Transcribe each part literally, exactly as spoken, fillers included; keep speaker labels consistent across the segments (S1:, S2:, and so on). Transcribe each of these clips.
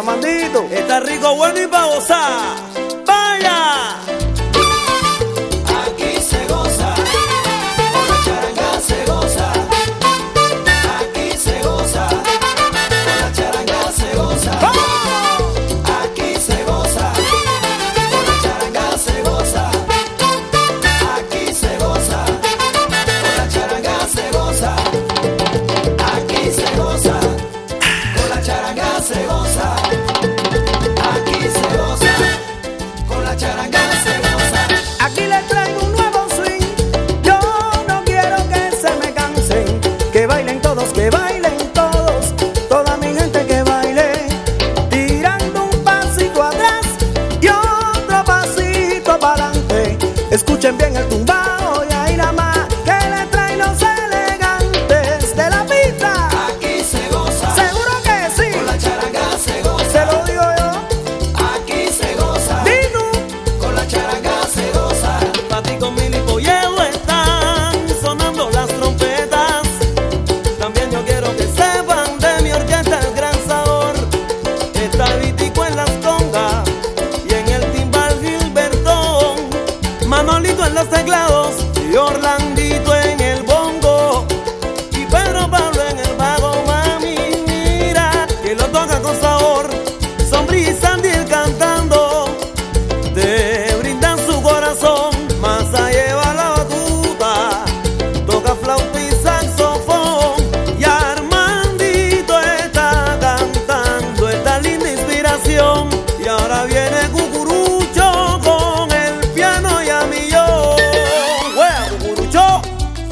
S1: Flamandito.
S2: Está rico, bueno y pa' gozar. ¡Vaya!
S3: Aquí se goza, con la charanga se goza. Aquí se goza, con la charanga se goza. Aquí se goza, con la charanga se goza. Aquí se goza, con la charanga se goza. Aquí se goza, con la charanga se goza. Aquí se goza, con la charanga se goza.
S1: Aquí les traigo un nuevo swing. Yo no quiero que se me cansen. Que bailen todos, que bailen todos. Toda mi gente que baile. Tirando un pasito atrás y otro pasito para adelante. Escuchen bien el tumbao y ahí nada más que le traen los elegantes de la pista.
S3: Aquí se goza,
S1: Seguro que sí,
S3: con la charanga se goza.
S1: se lo digo yo.
S3: Aquí se goza,
S1: Dinu,
S3: con la charanga se goza.
S2: Pati con Mili Polleo están sonando las trompetas. También yo quiero que sepan de mi orquesta El Gran Sabor. Está Vitico en las congas y en el timbal Gilbertón. Manolito en los teclados y Orlandito en el bongo. Y Pedro Pablo en el bajo, mami, mira que lo toca con sabor. Sombrí y Sandy cantando, te brindan su corazón. Masa lleva la batuta, toca flauta y saxofón. Y Armandito está cantando esta linda inspiración. Y ahora viene Cucurucho con el piano y a millón. ¡Wea, Cucurucho!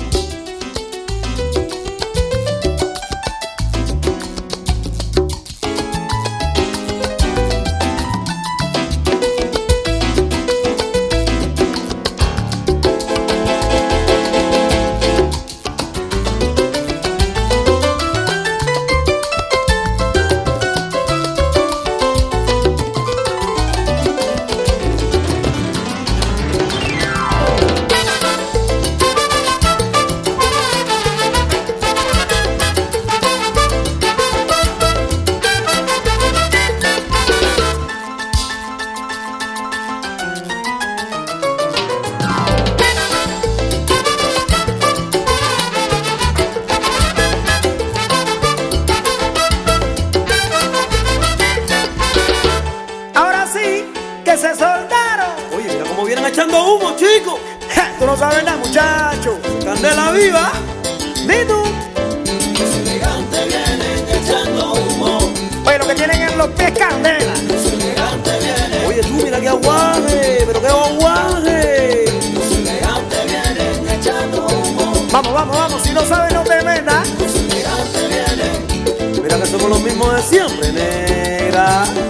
S1: ahora sí que se soltaron.
S2: Oye, mira cómo vienen echando humo, chicos.
S1: Ja, tú no sabes nada, muchacho.
S2: Candela viva.
S1: Dinu,
S3: Los elegantes vienen echando humo.
S1: oye, lo que tienen en los pies candela.
S3: Los elegantes vienen,
S2: Oye, tú mira qué aguaje, pero qué aguaje.
S3: los elegantes vienen echando humo.
S1: Vamos, vamos, vamos, si no sabes no te metas.
S3: Los elegantes vienen.
S2: Mira que somos los mismos de siempre, negra.